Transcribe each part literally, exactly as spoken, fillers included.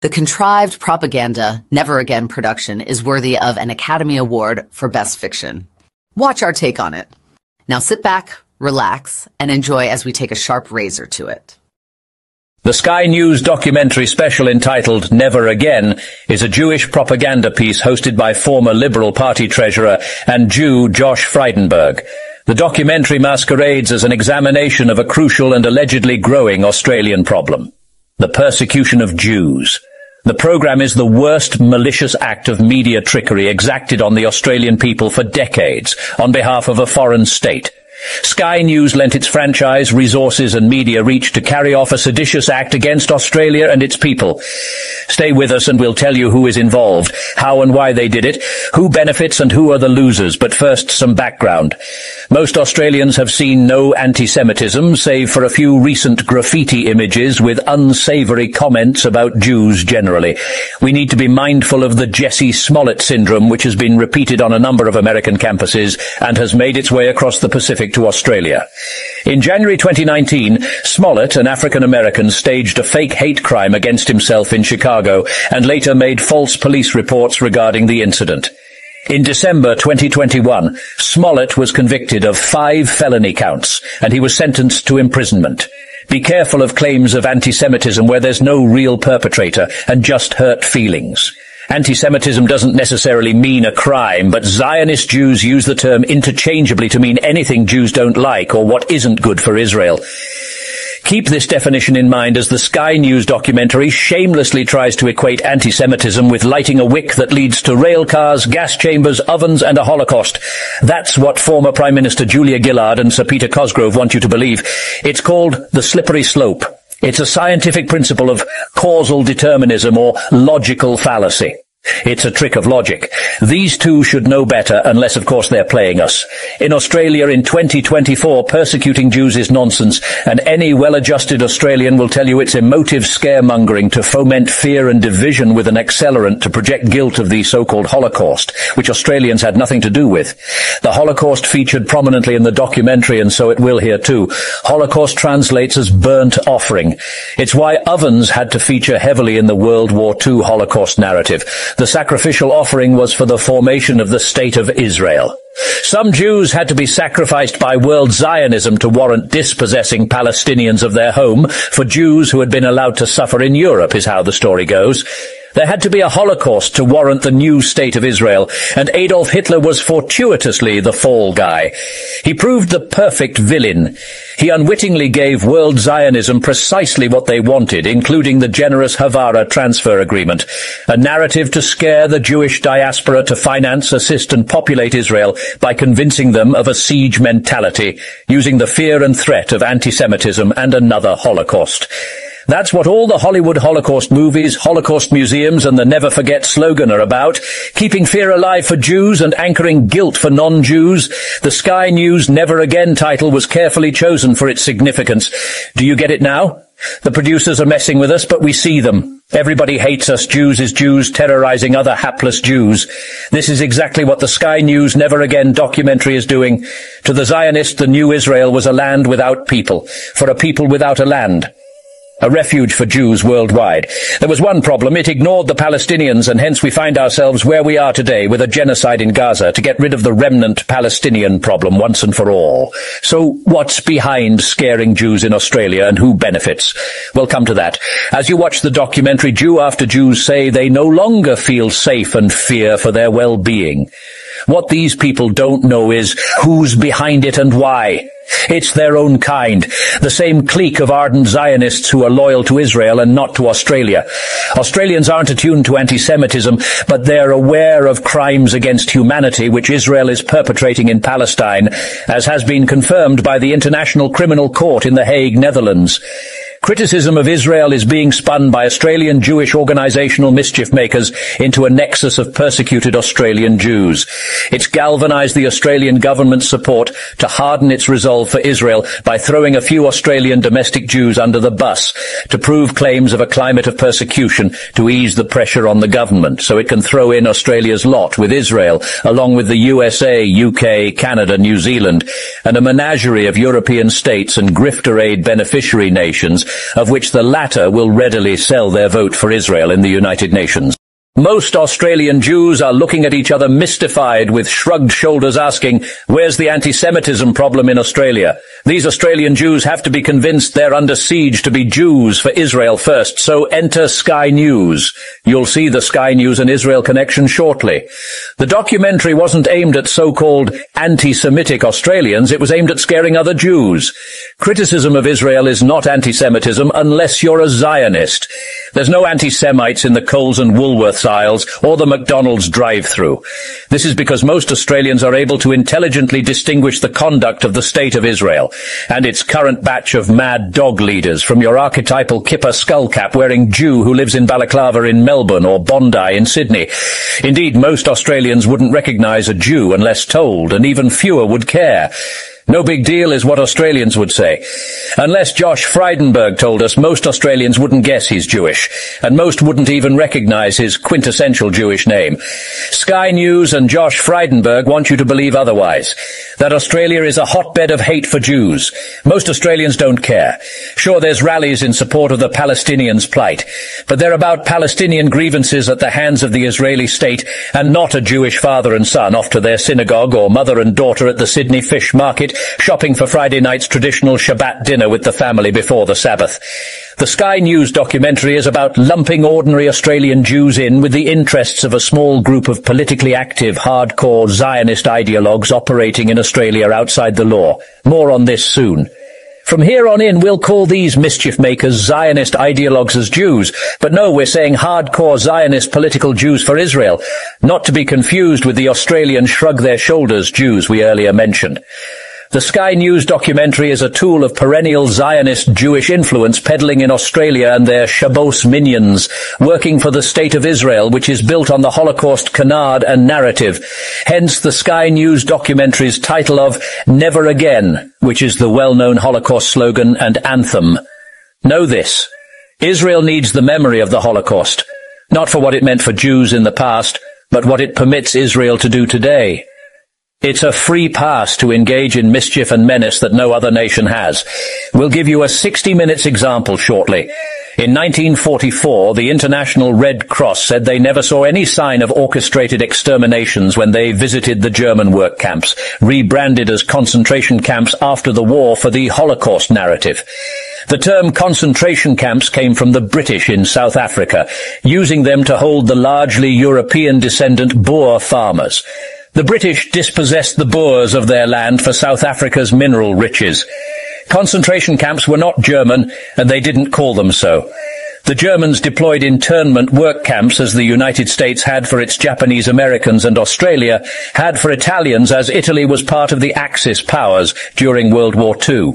The contrived propaganda Never Again production is worthy of an Academy Award for Best Fiction. Watch our take on it. Now sit back, relax, and enjoy as we take a sharp razor to it. The Sky News documentary special entitled Never Again is a Jewish propaganda piece hosted by former Liberal Party treasurer and Jew Josh Frydenberg. The documentary masquerades as an examination of a crucial and allegedly growing Australian problem: the persecution of Jews. The program is the worst malicious act of media trickery exacted on the Australian people for decades on behalf of a foreign state. Sky News lent its franchise, resources and media reach to carry off a seditious act against Australia and its people. Stay with us and we'll tell you who is involved, how and why they did it, who benefits and who are the losers. But first, some background. Most Australians have seen no anti-Semitism, save for a few recent graffiti images with unsavoury comments about Jews generally. We need to be mindful of the Jussie Smollett syndrome, which has been repeated on a number of American campuses and has made its way across the Pacific to Australia. In January twenty nineteen, Smollett, an African-American, staged a fake hate crime against himself in Chicago and later made false police reports regarding the incident. In December twenty twenty-one, Smollett was convicted of five felony counts, and he was sentenced to imprisonment. Be careful of claims of anti-Semitism where there's no real perpetrator and just hurt feelings. Anti-Semitism doesn't necessarily mean a crime, but Zionist Jews use the term interchangeably to mean anything Jews don't like or what isn't good for Israel. Keep this definition in mind as the Sky News documentary shamelessly tries to equate anti-Semitism with lighting a wick that leads to rail cars, gas chambers, ovens and a Holocaust. That's what former Prime Minister Julia Gillard and Sir Peter Cosgrove want you to believe. It's called the slippery slope. It's a scientific principle of causal determinism or logical fallacy. It's a trick of logic. These two should know better, unless, of course, they're playing us. In Australia in twenty twenty-four, persecuting Jews is nonsense, and any well-adjusted Australian will tell you it's emotive scaremongering to foment fear and division with an accelerant to project guilt of the so-called Holocaust, which Australians had nothing to do with. The Holocaust featured prominently in the documentary, and so it will here too. Holocaust translates as burnt offering. It's why ovens had to feature heavily in the World War Two Holocaust narrative. The sacrificial offering was for the formation of the State of Israel. Some Jews had to be sacrificed by world Zionism to warrant dispossessing Palestinians of their home for Jews who had been allowed to suffer in Europe, is how the story goes. There had to be a Holocaust to warrant the new State of Israel, and Adolf Hitler was fortuitously the fall guy. He proved the perfect villain. He unwittingly gave world Zionism precisely what they wanted, including the generous Havara transfer agreement, a narrative to scare the Jewish diaspora to finance, assist and populate Israel by convincing them of a siege mentality, using the fear and threat of anti-Semitism and another Holocaust. That's what all the Hollywood Holocaust movies, Holocaust museums and the Never Forget slogan are about, keeping fear alive for Jews and anchoring guilt for non-Jews. The Sky News Never Again title was carefully chosen for its significance. Do you get it now? The producers are messing with us, but we see them. Everybody hates us. Jews is Jews terrorizing other hapless Jews. This is exactly what the Sky News Never Again documentary is doing. To the Zionists, the new Israel was a land without people, for a people without a land. A refuge for Jews worldwide. There was one problem: it ignored the Palestinians, and hence we find ourselves where we are today with a genocide in Gaza to get rid of the remnant Palestinian problem once and for all. So what's behind scaring Jews in Australia, and who benefits? We'll come to that. As you watch the documentary, Jew after Jew say they no longer feel safe and fear for their well-being. What these people don't know is who's behind it and why. It's their own kind, the same clique of ardent Zionists who are loyal to Israel and not to Australia. Australians aren't attuned to anti-Semitism, but they're aware of crimes against humanity which Israel is perpetrating in Palestine, as has been confirmed by the International Criminal Court in The Hague, Netherlands. Criticism of Israel is being spun by Australian Jewish organisational mischief makers into a nexus of persecuted Australian Jews. It's galvanised the Australian government's support to harden its resolve for Israel by throwing a few Australian domestic Jews under the bus to prove claims of a climate of persecution to ease the pressure on the government, so it can throw in Australia's lot with Israel, along with the U S A, U K, Canada, New Zealand, and a menagerie of European states and grifter aid beneficiary nations of which the latter will readily sell their vote for Israel in the United Nations. Most Australian Jews are looking at each other mystified with shrugged shoulders asking, where's the anti-Semitism problem in Australia? These Australian Jews have to be convinced they're under siege to be Jews for Israel first, so enter Sky News. You'll see the Sky News and Israel connection shortly. The documentary wasn't aimed at so-called anti-Semitic Australians, it was aimed at scaring other Jews. Criticism of Israel is not anti-Semitism unless you're a Zionist. There's no anti-Semites in the Coles and Woolworths aisles or the McDonald's drive-through. This is because most Australians are able to intelligently distinguish the conduct of the State of Israel and its current batch of mad dog leaders, from your archetypal kipper skullcap wearing Jew who lives in Balaclava in Melbourne or Bondi in Sydney. Indeed, most Australians wouldn't recognise a Jew unless told, and even fewer would care. No big deal is what Australians would say. Unless Josh Frydenberg told us, most Australians wouldn't guess he's Jewish, and most wouldn't even recognise his quintessential Jewish name. Sky News and Josh Frydenberg want you to believe otherwise, that Australia is a hotbed of hate for Jews. Most Australians don't care. Sure, there's rallies in support of the Palestinians' plight, but they're about Palestinian grievances at the hands of the Israeli state, and not a Jewish father and son off to their synagogue or mother and daughter at the Sydney fish market, shopping for Friday night's traditional Shabbat dinner with the family before the Sabbath. The Sky News documentary is about lumping ordinary Australian Jews in with the interests of a small group of politically active, hardcore Zionist ideologues operating in Australia outside the law. More on this soon. From here on in, we'll call these mischief-makers Zionist ideologues as Jews, but no, we're saying hardcore Zionist political Jews for Israel, not to be confused with the Australian shrug-their-shoulders Jews we earlier mentioned. The Sky News documentary is a tool of perennial Zionist Jewish influence peddling in Australia and their Shabbos minions, working for the State of Israel, which is built on the Holocaust canard and narrative. Hence the Sky News documentary's title of Never Again, which is the well-known Holocaust slogan and anthem. Know this: Israel needs the memory of the Holocaust, not for what it meant for Jews in the past, but what it permits Israel to do today. It's a free pass to engage in mischief and menace that no other nation has. We'll give you a sixty minutes example shortly. In nineteen forty-four, the International Red Cross said they never saw any sign of orchestrated exterminations when they visited the German work camps, rebranded as concentration camps after the war for the Holocaust narrative. The term concentration camps came from the British in South Africa, using them to hold the largely European-descendant Boer farmers. The British dispossessed the Boers of their land for South Africa's mineral riches. Concentration camps were not German, and they didn't call them so. The Germans deployed internment work camps as the United States had for its Japanese Americans and Australia had for Italians, as Italy was part of the Axis powers during World War Two.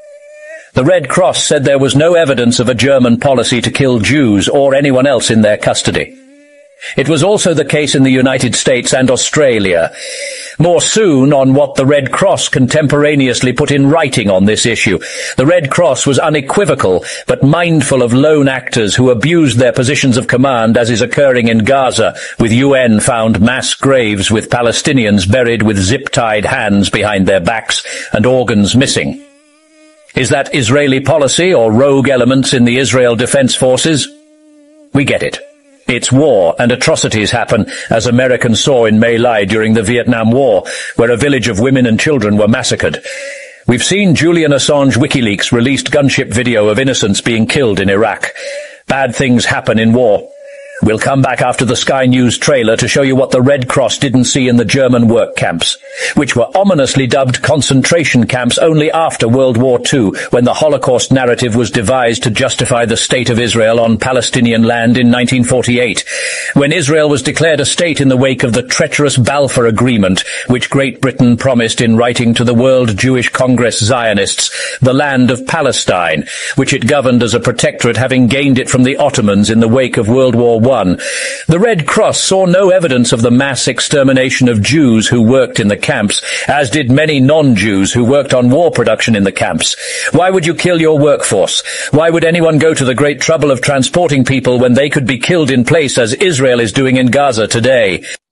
The Red Cross said there was no evidence of a German policy to kill Jews or anyone else in their custody. It was also the case in the United States and Australia. More soon on what the Red Cross contemporaneously put in writing on this issue. The Red Cross was unequivocal, but mindful of lone actors who abused their positions of command, as is occurring in Gaza, with U N-found mass graves with Palestinians buried with zip-tied hands behind their backs and organs missing. Is that Israeli policy or rogue elements in the Israel Defense Forces? We get it. It's war, and atrocities happen, as Americans saw in My Lai during the Vietnam War, where a village of women and children were massacred. We've seen Julian Assange WikiLeaks released gunship video of innocents being killed in Iraq. Bad things happen in war. We'll come back after the Sky News trailer to show you what the Red Cross didn't see in the German work camps, which were ominously dubbed concentration camps only after World War Two, when the Holocaust narrative was devised to justify the State of Israel on Palestinian land in nineteen forty-eight, when Israel was declared a state in the wake of the treacherous Balfour Agreement, which Great Britain promised in writing to the World Jewish Congress Zionists, the land of Palestine, which it governed as a protectorate, having gained it from the Ottomans in the wake of World War One. The Red Cross saw no evidence of the mass extermination of Jews who worked in the camps, as did many non-Jews who worked on war production in the camps. Why would you kill your workforce? Why would anyone go to the great trouble of transporting people when they could be killed in place, as Israel is doing in Gaza today?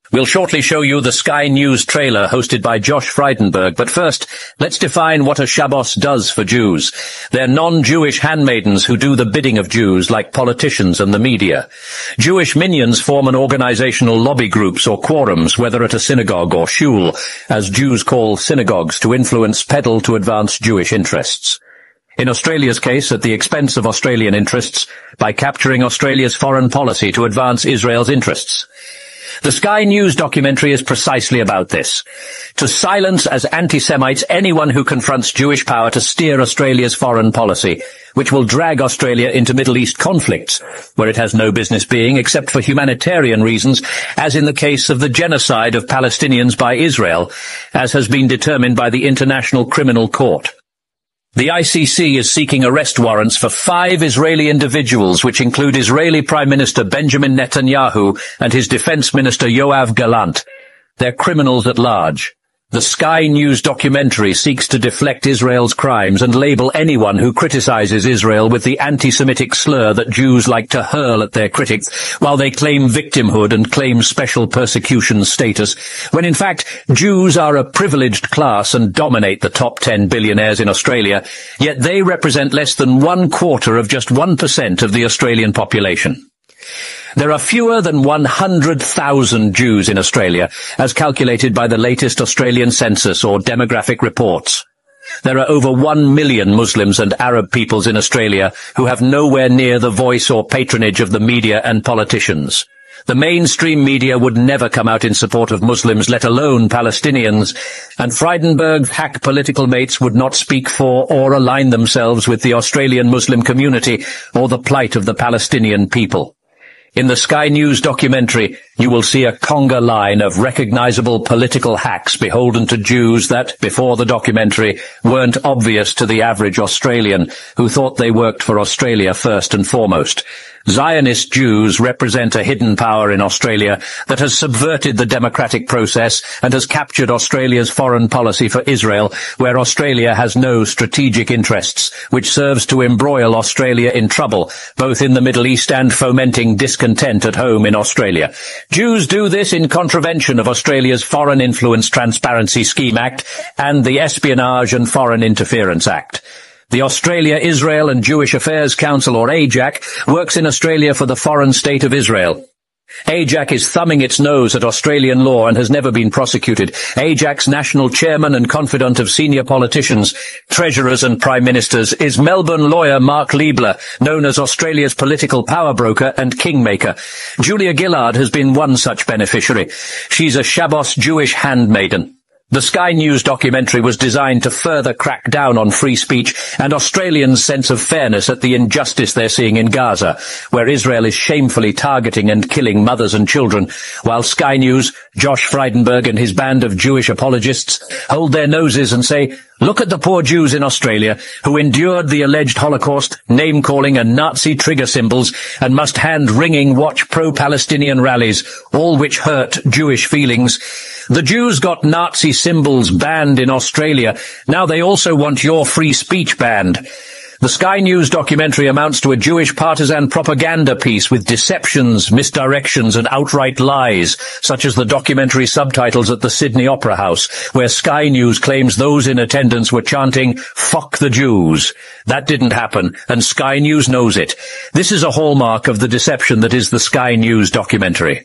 We'll shortly show you the Sky News trailer hosted by Josh Frydenberg, but first, let's define what a Shabbos does for Jews. They're non-Jewish handmaidens who do the bidding of Jews like politicians and the media. Jewish minions form an organizational lobby groups or quorums, whether at a synagogue or shul, as Jews call synagogues, to influence, peddle to advance Jewish interests. In Australia's case, at the expense of Australian interests, by capturing Australia's foreign policy to advance Israel's interests. The Sky News documentary is precisely about this. To silence as anti-Semites anyone who confronts Jewish power to steer Australia's foreign policy, which will drag Australia into Middle East conflicts, where it has no business being except for humanitarian reasons, as in the case of the genocide of Palestinians by Israel, as has been determined by the International Criminal Court. The I C C is seeking arrest warrants for five Israeli individuals, which include Israeli Prime Minister Benjamin Netanyahu and his Defense Minister Yoav Gallant. They're criminals at large. The Sky News documentary seeks to deflect Israel's crimes and label anyone who criticizes Israel with the anti-Semitic slur that Jews like to hurl at their critics, while they claim victimhood and claim special persecution status, when in fact Jews are a privileged class and dominate the top ten billionaires in Australia, yet they represent less than one quarter of just one percent of the Australian population. There are fewer than one hundred thousand Jews in Australia, as calculated by the latest Australian census or demographic reports. There are over one million Muslims and Arab peoples in Australia who have nowhere near the voice or patronage of the media and politicians. The mainstream media would never come out in support of Muslims, let alone Palestinians, and Frydenberg's hack political mates would not speak for or align themselves with the Australian Muslim community or the plight of the Palestinian people. In the Sky News documentary, you will see a conga line of recognizable political hacks beholden to Jews that, before the documentary, weren't obvious to the average Australian, who thought they worked for Australia first and foremost. Zionist Jews represent a hidden power in Australia that has subverted the democratic process and has captured Australia's foreign policy for Israel, where Australia has no strategic interests, which serves to embroil Australia in trouble, both in the Middle East and fomenting discontent at home in Australia. Jews do this in contravention of Australia's Foreign Influence Transparency Scheme Act and the Espionage and Foreign Interference Act. The Australia, Israel and Jewish Affairs Council, or A J A C, works in Australia for the foreign state of Israel. A J A C is thumbing its nose at Australian law and has never been prosecuted. A J A C's national chairman and confidant of senior politicians, treasurers and prime ministers is Melbourne lawyer Mark Liebler, known as Australia's political power broker and kingmaker. Julia Gillard has been one such beneficiary. She's a Shabbos Jewish handmaiden. The Sky News documentary was designed to further crack down on free speech and Australians' sense of fairness at the injustice they're seeing in Gaza, where Israel is shamefully targeting and killing mothers and children, while Sky News, Josh Frydenberg and his band of Jewish apologists hold their noses and say, look at the poor Jews in Australia who endured the alleged Holocaust, name-calling and Nazi trigger symbols, and must hand-wringing watch pro-Palestinian rallies, all which hurt Jewish feelings. The Jews got Nazi symbols banned in Australia. Now they also want your free speech banned. The Sky News documentary amounts to a Jewish partisan propaganda piece with deceptions, misdirections and outright lies, such as the documentary subtitles at the Sydney Opera House, where Sky News claims those in attendance were chanting, "Fuck the Jews." That didn't happen, and Sky News knows it. This is a hallmark of the deception that is the Sky News documentary.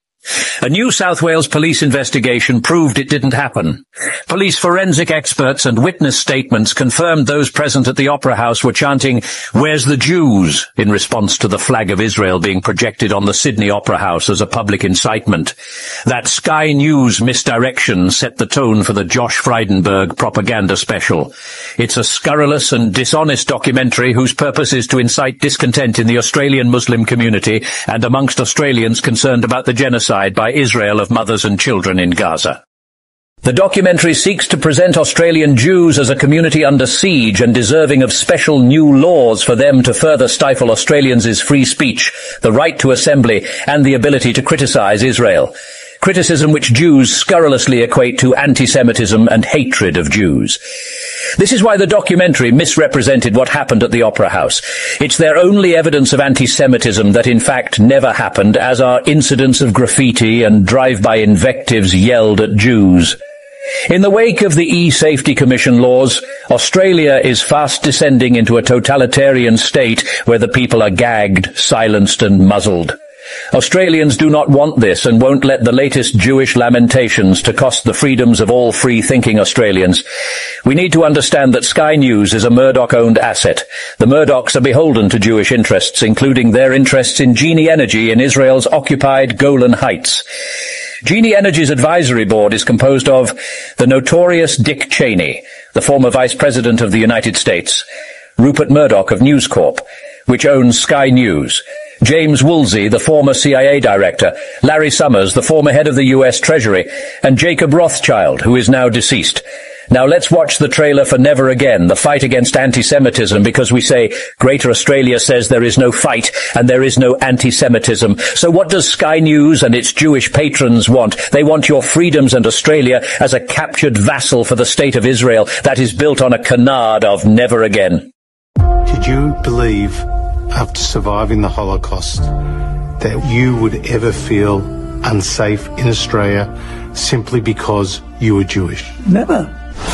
A New South Wales police investigation proved it didn't happen. Police forensic experts and witness statements confirmed those present at the Opera House were chanting, "Where's the Jews?" in response to the flag of Israel being projected on the Sydney Opera House as a public incitement. That Sky News misdirection set the tone for the Josh Frydenberg propaganda special. It's a scurrilous and dishonest documentary whose purpose is to incite discontent in the Australian Muslim community and amongst Australians concerned about the genocide by Israel of mothers and children in Gaza. The documentary seeks to present Australian Jews as a community under siege and deserving of special new laws for them to further stifle Australians' free speech, the right to assembly, and the ability to criticise Israel. criticism which Jews scurrilously equate to anti-Semitism and hatred of Jews. This is why the documentary misrepresented what happened at the Opera House. It's their only evidence of anti-Semitism that in fact never happened, as are incidents of graffiti and drive-by invectives yelled at Jews. In the wake of the E-Safety Commission laws, Australia is fast descending into a totalitarian state where the people are gagged, silenced and muzzled. Australians do not want this and won't let the latest Jewish lamentations to cost the freedoms of all free-thinking Australians. We need to understand that Sky News is a Murdoch-owned asset. The Murdochs are beholden to Jewish interests, including their interests in Genie Energy in Israel's occupied Golan Heights. Genie Energy's advisory board is composed of the notorious Dick Cheney, the former Vice President of the United States, Rupert Murdoch of News Corp, which owns Sky News, James Woolsey, the former C I A director, Larry Summers, the former head of the U S Treasury, and Jacob Rothschild, who is now deceased. Now let's watch the trailer for Never Again, the fight against anti-Semitism, because we say Greater Australia says there is no fight and there is no anti-Semitism. So what does Sky News and its Jewish patrons want? They want your freedoms and Australia as a captured vassal for the State of Israel that is built on a canard of Never Again. Did you believe, after surviving the Holocaust, that you would ever feel unsafe in Australia simply because you were Jewish? Never.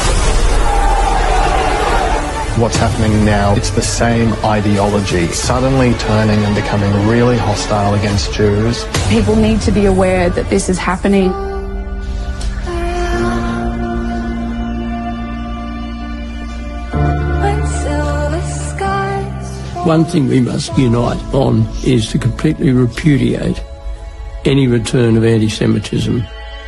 What's happening now, it's the same ideology, suddenly turning and becoming really hostile against Jews. People need to be aware that this is happening. One thing we must unite on is to completely repudiate any return of anti-Semitism.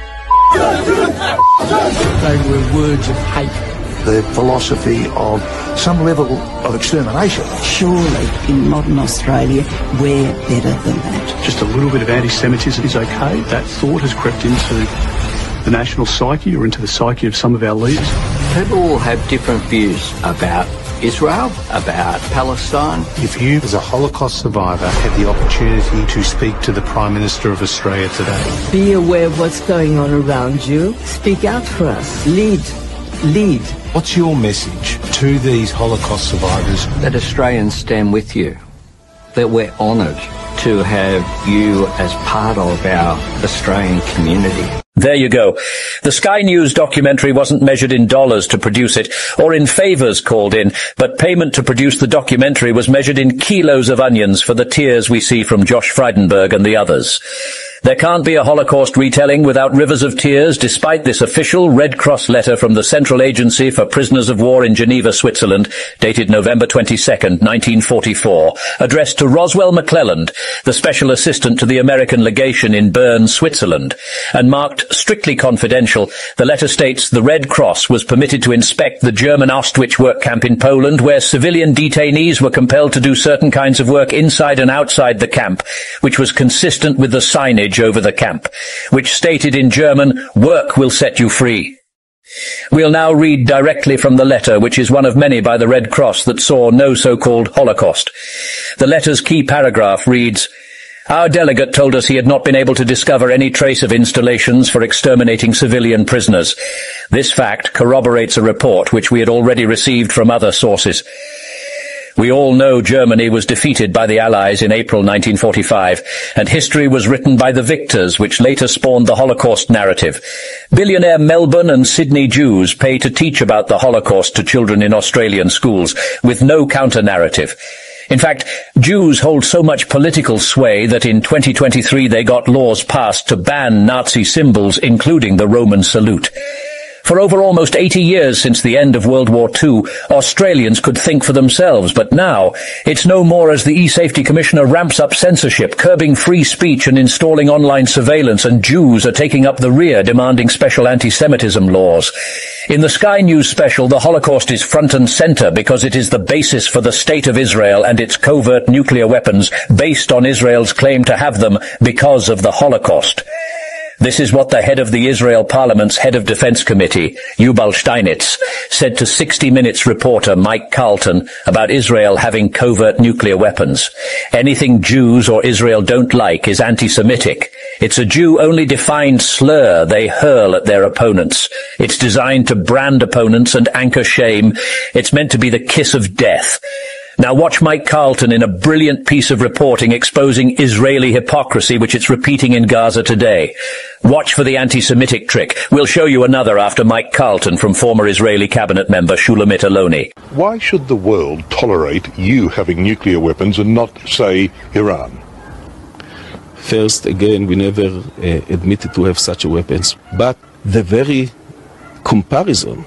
They were words of hate. The philosophy of some level of extermination. Surely, in modern Australia, we're better than that. Just a little bit of anti-Semitism is okay. That thought has crept into the national psyche or into the psyche of some of our leaders. People will have different views about Israel, about Palestine. If you, as a Holocaust survivor, had the opportunity to speak to the Prime Minister of Australia today. Be aware of what's going on around you. Speak out for us. Lead. Lead. What's your message to these Holocaust survivors? That Australians stand with you. That we're honoured to have you as part of our Australian community. There you go. The Sky News documentary wasn't measured in dollars to produce it, or in favours called in, but payment to produce the documentary was measured in kilos of onions for the tears we see from Josh Frydenberg and the others. There can't be a Holocaust retelling without rivers of tears, despite this official Red Cross letter from the Central Agency for Prisoners of War in Geneva, Switzerland, dated November twenty-second, nineteen forty-four, addressed to Roswell McClelland, the Special Assistant to the American Legation in Bern, Switzerland, and marked strictly confidential. The letter states the Red Cross was permitted to inspect the German Auschwitz work camp in Poland, where civilian detainees were compelled to do certain kinds of work inside and outside the camp, which was consistent with the signage over the camp, which stated in German, "Work will set you free." We'll now read directly from the letter, which is one of many by the Red Cross that saw no so-called Holocaust. The letter's key paragraph reads, "Our delegate told us he had not been able to discover any trace of installations for exterminating civilian prisoners. This fact corroborates a report which we had already received from other sources. We all know Germany was defeated by the Allies in April nineteen forty-five, and history was written by the victors, which later spawned the Holocaust narrative. Billionaire Melbourne and Sydney Jews pay to teach about the Holocaust to children in Australian schools, with no counter-narrative. In fact, Jews hold so much political sway that in twenty twenty-three they got laws passed to ban Nazi symbols, including the Roman salute. For over almost eighty years since the end of World War Two, Australians could think for themselves, but now it's no more as the E-Safety Commissioner ramps up censorship, curbing free speech and installing online surveillance, and Jews are taking up the rear demanding special anti-Semitism laws. In the Sky News special, the Holocaust is front and center because it is the basis for the State of Israel and its covert nuclear weapons, based on Israel's claim to have them because of the Holocaust. This is what the head of the Israel Parliament's head of defense committee, Yuval Steinitz, said to sixty minutes reporter Mike Carlton about Israel having covert nuclear weapons. Anything Jews or Israel don't like is anti-Semitic. It's a Jew-only defined slur they hurl at their opponents. It's designed to brand opponents and anchor shame. It's meant to be the kiss of death. Now watch Mike Carlton in a brilliant piece of reporting exposing Israeli hypocrisy which it's repeating in Gaza today. Watch for the anti-Semitic trick. We'll show you another after Mike Carlton from former Israeli cabinet member Shulamit Aloni. Why should the world tolerate you having nuclear weapons and not, say, Iran? First, again, we never uh, admitted to have such weapons. But the very comparison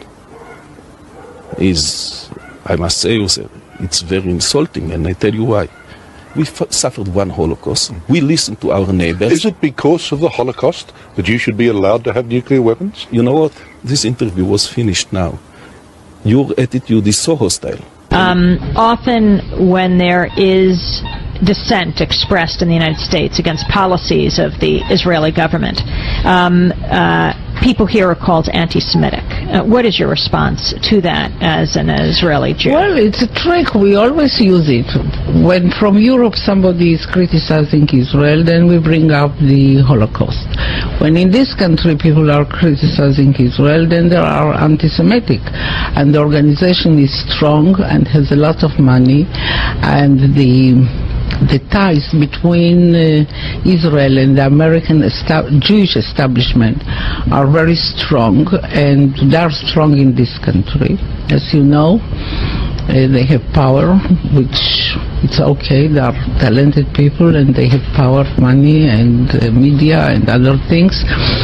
is, I must say, it's very insulting, and I tell you why. We f- suffered one Holocaust. We listened to our neighbors. Is it because of the Holocaust that you should be allowed to have nuclear weapons? You know what? This interview was finished now. Your attitude is so hostile. Um, often when there is dissent expressed in the United States against policies of the Israeli government, um, uh, people here are called anti-Semitic. Uh, what is your response to that as an Israeli Jew? Well, it's a trick. We always use it. When from Europe somebody is criticizing Israel, then we bring up the Holocaust. When in this country people are criticizing Israel, then they are anti-Semitic. And the organization is strong and has a lot of money, and the the ties between uh, Israel and the American esta- Jewish establishment are very strong, and they are strong in this country. As you know, uh, they have power, which it's okay. They are talented people, and they have power, money, and uh, media, and other things.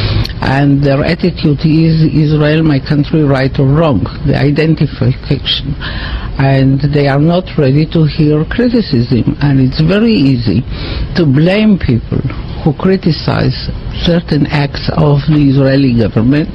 And their attitude is Israel, my country, right or wrong, the identification. And they are not ready to hear criticism. And it's very easy to blame people who criticize certain acts of the Israeli government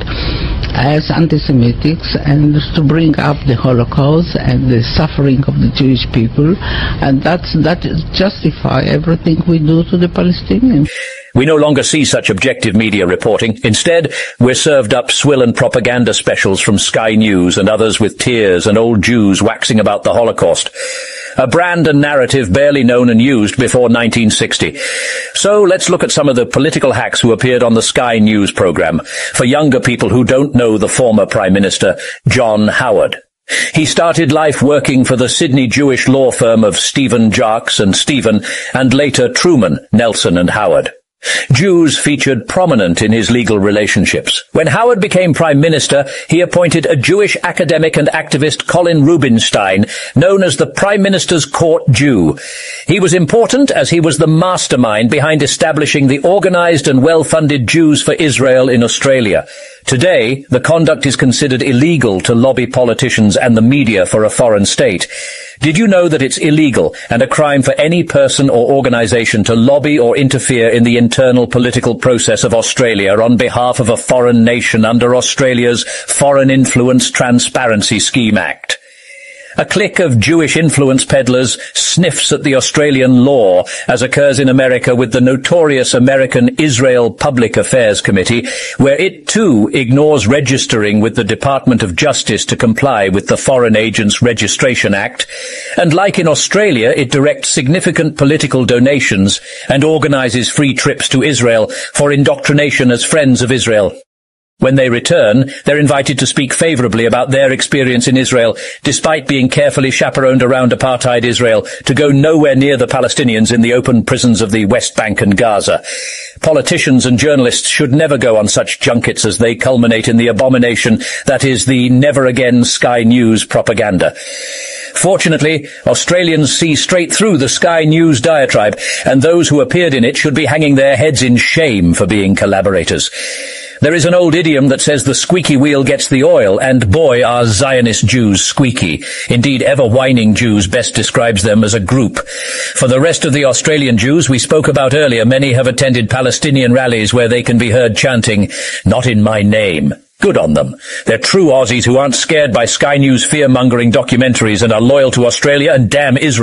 as anti-Semitics, and to bring up the Holocaust and the suffering of the Jewish people. And that's, that justify everything we do to the Palestinians. We no longer see such objective media reporting. Instead, we're served up swill and propaganda specials from Sky News and others with tears and old Jews waxing about the Holocaust. A brand and narrative barely known and used before nineteen sixty. So let's look at some of the political hacks who appeared on the Sky News program, for younger people who don't know the former Prime Minister, John Howard. He started life working for the Sydney Jewish law firm of Stephen Jarks and Stephen, and later Truman, Nelson and Howard. Jews featured prominent in his legal relationships. When Howard became Prime Minister, he appointed a Jewish academic and activist, Colin Rubinstein, known as the Prime Minister's Court Jew. He was important as he was the mastermind behind establishing the organized and well-funded Jews for Israel in Australia. Today, the conduct is considered illegal to lobby politicians and the media for a foreign state. Did you know that it's illegal and a crime for any person or organization to lobby or interfere in the internal political process of Australia on behalf of a foreign nation under Australia's Foreign Influence Transparency Scheme Act? A clique of Jewish influence peddlers sniffs at the Australian law, as occurs in America with the notorious American Israel Public Affairs Committee, where it too ignores registering with the Department of Justice to comply with the Foreign Agents Registration Act. And like in Australia, it directs significant political donations and organizes free trips to Israel for indoctrination as friends of Israel. When they return, they're invited to speak favorably about their experience in Israel, despite being carefully chaperoned around apartheid Israel to go nowhere near the Palestinians in the open prisons of the West Bank and Gaza. Politicians and journalists should never go on such junkets as they culminate in the abomination that is the Never Again Sky News propaganda. Fortunately, Australians see straight through the Sky News diatribe, and those who appeared in it should be hanging their heads in shame for being collaborators. There is an old idiom that says the squeaky wheel gets the oil, and boy, are Zionist Jews squeaky. Indeed, ever-whining Jews best describes them as a group. For the rest of the Australian Jews we spoke about earlier, many have attended Palestinian rallies where they can be heard chanting, "Not in my name." Good on them. They're true Aussies who aren't scared by Sky News fear-mongering documentaries and are loyal to Australia and damn Israel.